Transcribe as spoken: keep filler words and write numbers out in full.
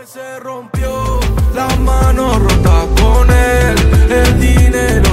Se rompió, las manos rotas con él, el dinero